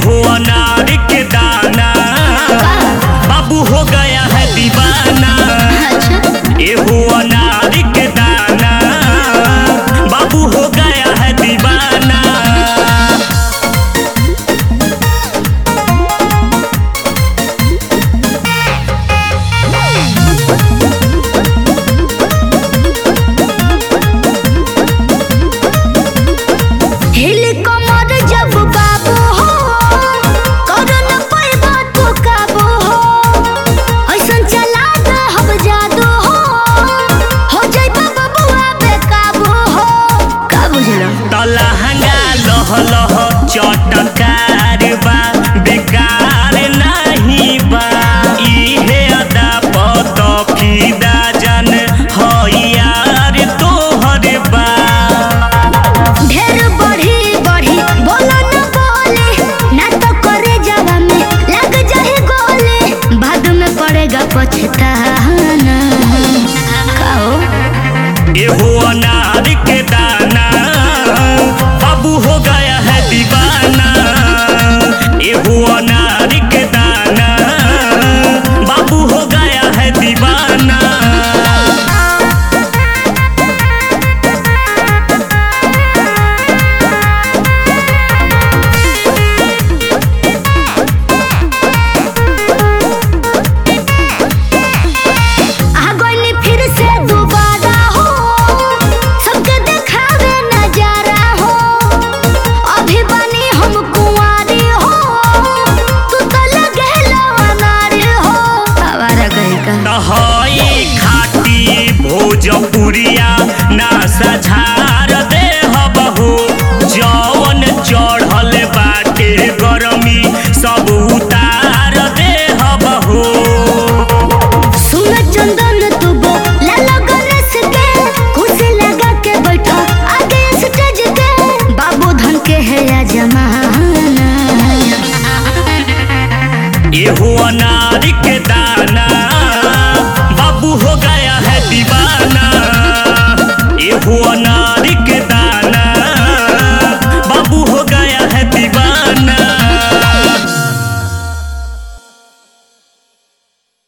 हो अनार के दाना, बाबू हो गया है दीवाना। ये हो अनार के दाना, बाबू हो गया है दीवाना। चटकार बा बेकार नहीं बा, इहे अदा पत फिदा जन हो यार तोहर बा। ढेर बढ़ी बढ़ी बोलो न बोले, ना तो करे जावा में लग जाए गोले, बाद में पड़ेगा पछताना। खाओ ये हो अनार के दाना, बाबू हो गया है दीवाना। ये हो अनार के दाना, बाबू हो गया है दीवाना। भोजपुरिया ना सझार दे बहू, जौन चढ़ल बाटे गरमी सब उतार दे बहू। सुन चंदन तू बोला गणेश के, खुशी लगा के बैठा आगे स्टेज के, बाबू धन के है या जमाना। ये हो अनार के दाना, बाबू हो गया है दीवाना। ये हो अनार